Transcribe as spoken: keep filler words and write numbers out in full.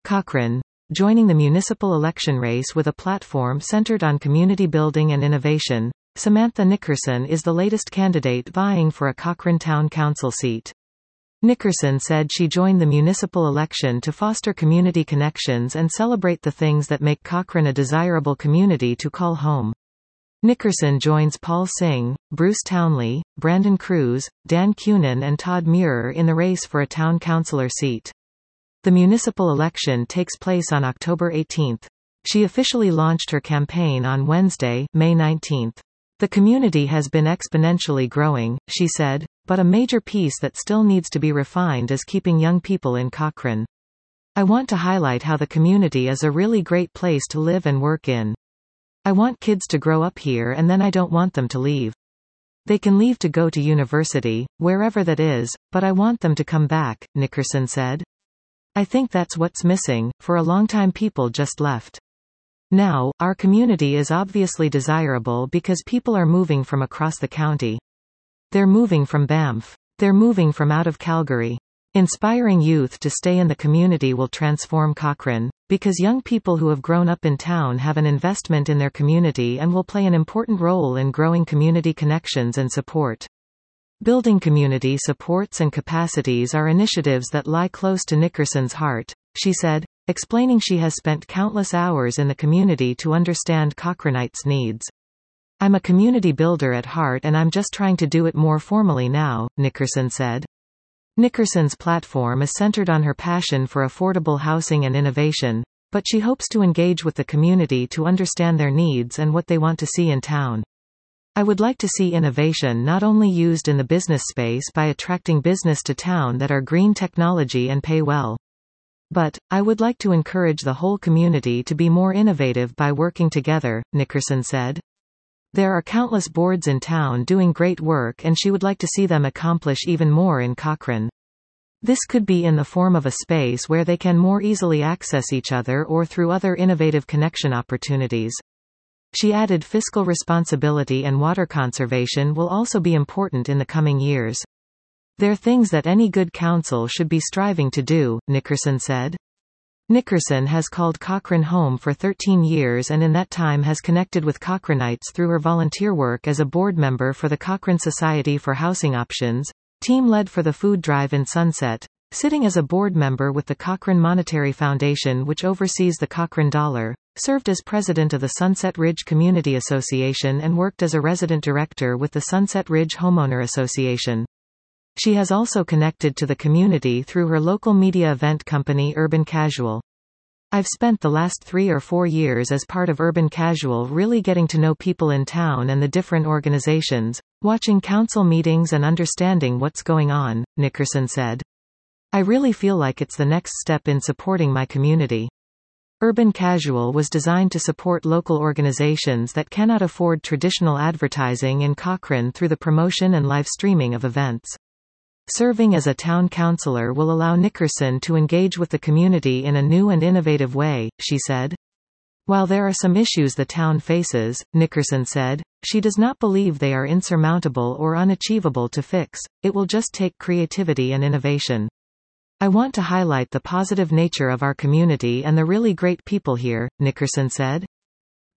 Cochrane. Joining the municipal election race with a platform centered on community building and innovation, Samantha Nickerson is the latest candidate vying for a Cochrane Town Council seat. Nickerson said she joined the municipal election to foster community connections and celebrate the things that make Cochrane a desirable community to call home. Nickerson joins Paul Singh, Bruce Townley, Brandon Cruz, Dan Cunin and Todd Muir in the race for a town councilor seat. The municipal election takes place on October eighteenth. She officially launched her campaign on Wednesday, May nineteenth. The community has been exponentially growing, she said, but a major piece that still needs to be refined is keeping young people in Cochrane. I want to highlight how the community is a really great place to live and work in. I want kids to grow up here and then I don't want them to leave. They can leave to go to university, wherever that is, but I want them to come back, Nickerson said. I think that's what's missing. For a long time people just left. Now, our community is obviously desirable because people are moving from across the county. They're moving from Banff. They're moving from out of Calgary. Inspiring youth to stay in the community will transform Cochrane, because young people who have grown up in town have an investment in their community and will play an important role in growing community connections and support. Building community supports and capacities are initiatives that lie close to Nickerson's heart, she said, explaining she has spent countless hours in the community to understand Cochranites' needs. I'm a community builder at heart and I'm just trying to do it more formally now, Nickerson said. Nickerson's platform is centered on her passion for affordable housing and innovation, but she hopes to engage with the community to understand their needs and what they want to see in town. I would like to see innovation not only used in the business space by attracting business to town that are green technology and pay well. But, I would like to encourage the whole community to be more innovative by working together, Nickerson said. There are countless boards in town doing great work and she would like to see them accomplish even more in Cochrane. This could be in the form of a space where they can more easily access each other or through other innovative connection opportunities. She added fiscal responsibility and water conservation will also be important in the coming years. They're things that any good council should be striving to do, Nickerson said. Nickerson has called Cochrane home for thirteen years and in that time has connected with Cochranites through her volunteer work as a board member for the Cochrane Society for Housing Options, team led for the food drive in Sunset, sitting as a board member with the Cochrane Monetary Foundation which oversees the Cochrane Dollar, served as president of the Sunset Ridge Community Association and worked as a resident director with the Sunset Ridge Homeowner Association. She has also connected to the community through her local media event company Urban Casual. I've spent the last three or four years as part of Urban Casual really getting to know people in town and the different organizations, watching council meetings and understanding what's going on, Nickerson said. I really feel like it's the next step in supporting my community. Urban Casual was designed to support local organizations that cannot afford traditional advertising in Cochrane through the promotion and live streaming of events. Serving as a town councilor will allow Nickerson to engage with the community in a new and innovative way, she said. While there are some issues the town faces, Nickerson said, she does not believe they are insurmountable or unachievable to fix. It will just take creativity and innovation. I want to highlight the positive nature of our community and the really great people here, Nickerson said.